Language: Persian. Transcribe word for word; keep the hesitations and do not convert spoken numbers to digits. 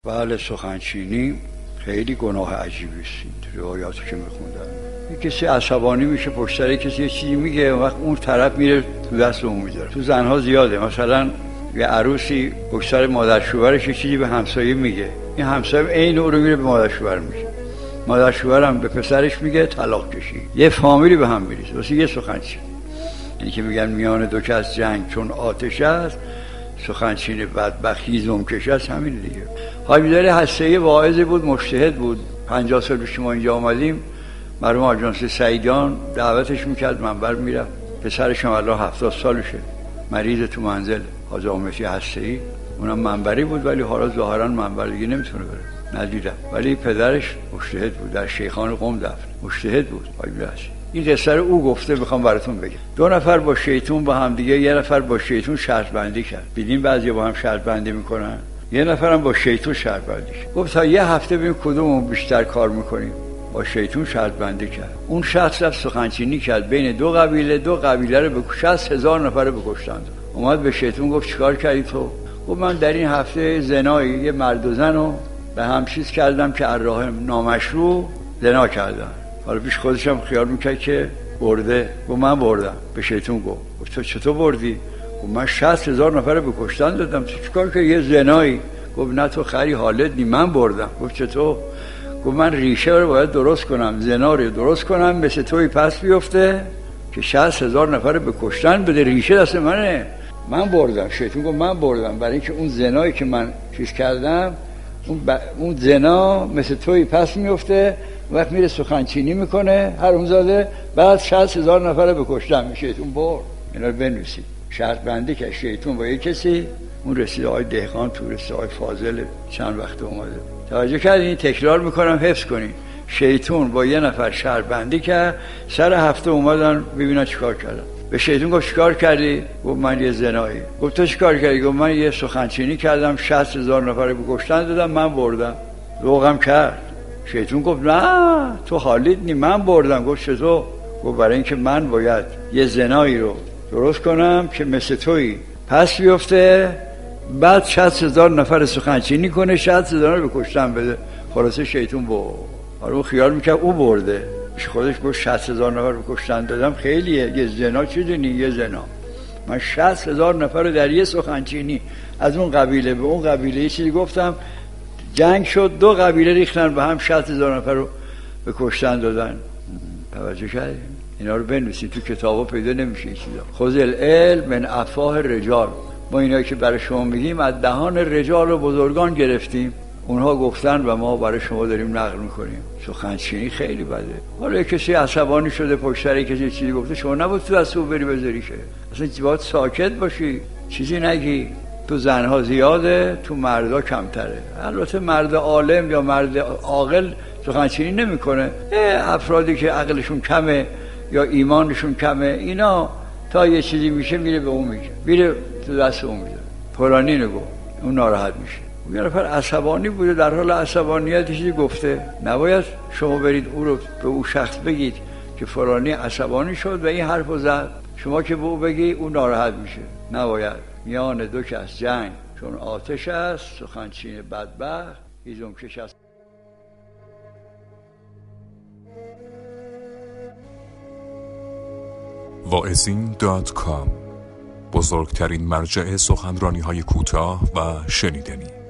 بله، سخنچینی خیلی گناه عجیبی است. روایاتی که میخوندن یه کسی عصبانی میشه پشت سر کسی یه چیزی میگه، وقت اون طرف میره تو دست اون میذاره. تو زنها زیاده، مثلا یه عروسی پشت سر مادر شوهرش یه چیزی به همسایه میگه، این همسایه عین اون رو میره به مادر شوهر میگه، مادر شوهرم به پسرش میگه طلاق کشی. یه فامیلی به هم میریزه واسه یه سخنچینی. یعنی که میگن میان دو کس جنگ چون آتش است، سخنچین بدبخت هیزم کش است. همین دیگه. حاجی هسته‌ای واعظی بود، مجتهد بود. پنجاه سال پیش ما اینجا آمدیم، مرحوم حاج سعیدان دعوتش میکرد، منبر میرفت. پسرش هم الان هفتاد سالشه، مریض تو منزل، حاج آمتی هسته‌ای. اونم منبری بود ولی حالا ظاهرا منبر دیگه نمیتونه بره، ندیدم. ولی پدرش مجتهد بود، در شیخان قم دفن مجتهد بود. حاجی هست این قصه رو او گفته، میخوام براتون بگم. دو نفر با شیطون با هم دیگه، یه نفر با شیطون شرط بندی کرد. دیدین بعضیا با هم شرط بندی میکنن، یه نفرم با شیطون شرط بندی کرد. گفت تا یه هفته ببینیم کدوممون بیشتر کار میکنیم. با شیطون شرط بندی کرد. اون شخص رفت سخنچینی کرد بین دو قبیله، دو قبیله رو به شصت هزار نفر رو بکشتند. اومد به شیطون گفت چیکار کردی تو؟ گفت من در این هفته زنایی یه مرد و زن رو به هم چیز کردم که از راه نامشروع زنا کردن. حالا پیش خودش هم خیال میکرد که برده. گفت من بردم. به شیطون گفت تو چطور بردی؟ گفت من شصت هزار نفر رو به کشتن دادم. تو چیکار که یه زنایی؟ گفت نه تو خری حالت نی، من بردم. گفت چطور؟ گفت من ریشه رو باید درست کنم، زنا رو درست کنم مثل توی پس بیفته که شصت هزار نفر رو به کشتن بده، ریشه دست منه، من بردم. شیطون گفت من بردم برای اینکه اون زنایی که من چیز کردم، اون, ب... اون زنا مثل توی پس میفته، وقت میره سخنچینی میکنه حرومزاده، بعد شصت هزار نفر رو بکشتن. شیطون برد. اینا رو بنویسید. شرط بندی که شیطون با یک کسی، اون رسیده آقای دهقان تو، رسیده آقای فاضل چند وقت اومده. توجه کردین؟ تکرار میکنم حفظ کنین. شیطون با یه نفر شرط بندی کرد، سر هفته اومدن ببینن چیکار کردن. به شیطون گفت چیکار کردی؟ گفت من یه زنایی. گفت تو چیکار کردی؟ گفت من یه سخنچینی کردم، شصت هزار نفر رو بکشتن دادم، من بردم. ذوقم کرد. شیطون گفت نه تو حالیت نی، من بردم. گفت چطور؟ گفت برای اینکه من باید یه زنایی رو درست کنم که مثل تویی پس بیفته، بعد شصت هزار نفر سخنچینی کنه، شصت هزار رو بکشتن بده. خلاصه شیطون با اون خیال میکرد او برده. خودش گفت شصت هزار نفر بکشتن دادم خیلیه، یه زنا چی دونی؟ یه زنا من شصت هزار نفر رو در یه سخنچینی از اون قبیله به اون قبیله یه چیزی گفتم، جنگ شد، دو قبیله ریختن به هم، شصت هزار نفر رو به کشتن دادن. توجه کردین؟ اینا رو بنویسید، تو کتابا پیدا نمیشه این چیزا. خذ العلم من افواه الرجال. ما اینایی که برای شما میگیم از دهان رجال و بزرگان گرفتیم، اونها گفتن و ما برای شما داریم نقل میکنیم. سخنچینی خیلی بده. حالا کسی عصبانی شده پشت سر کسی چیزی گفته، شما نباید تو دست او بری بذاری که، اصلا باید ساکت باشی، چیزی نگی. تو زنها زیاده، تو مردا کمتره. البته مرد عالم یا مرد عاقل سخنچینی نمیکنه. افرادی که عقلشون کمه یا ایمانشون کمه، اینا تا یه چیزی میشه میره به اون میگه، میره تو دست اون میده، فلانی نگو، اون ناراحت میشه. یه نفر عصبانی بوده، در حال عصبانیت چیزی گفته، نباید شما برید او رو به او شخص بگید که فلانی عصبانی شد و این حرفو زد، شما که به او بگی اون ناراحت میشه. نباید. میان دو کس جنگ چون آتش است، سخنچین بدبخت هیزم کش است. واعظین دات کام، بزرگترین مرجع سخنرانی‌های کوتاه و شنیدنی.